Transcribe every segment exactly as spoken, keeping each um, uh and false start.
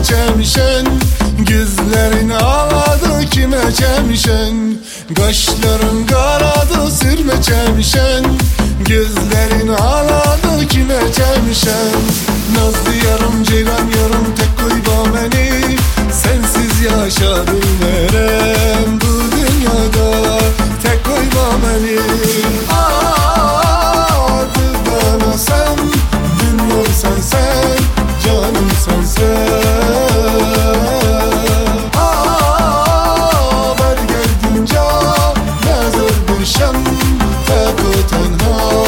çemişen, gözlerin ağladı kime çemişen, kaşların karadı sürme çemişen, gözlerin ağladı kime çemişen. Nazlı yarım ceylan yarım tek koyma beni, sensiz yaşadım verem bu dünyada, tek koyma beni. Adı bana sen, dünya sen sen, canım sen sen. Aa, ver geldince ne zor bir şem, tek o tenha.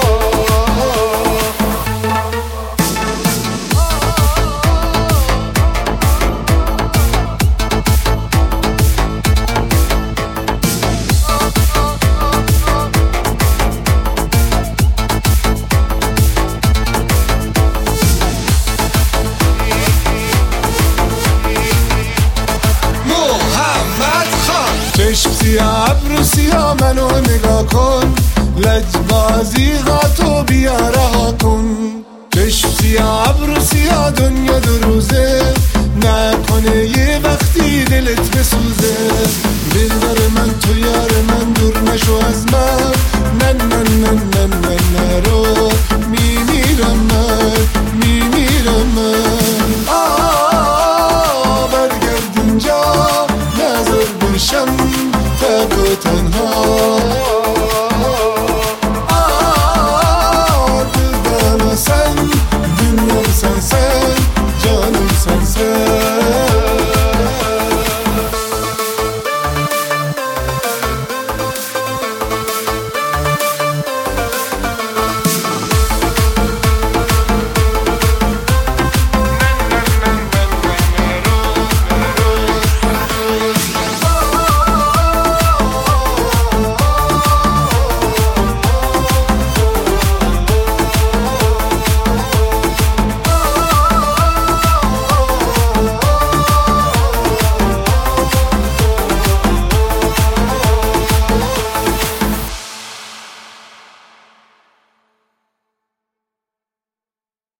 چشم سیاه ابرو سیاه منو نگاه کن، لجبازی غاتو بیا رها کن. چشم سیاه ابرو سیاه دنیا دو روزه، نکنه یه وقتی دلت بسوزه. دلدار من تو یار من دور نشو از من، نه نه نه نه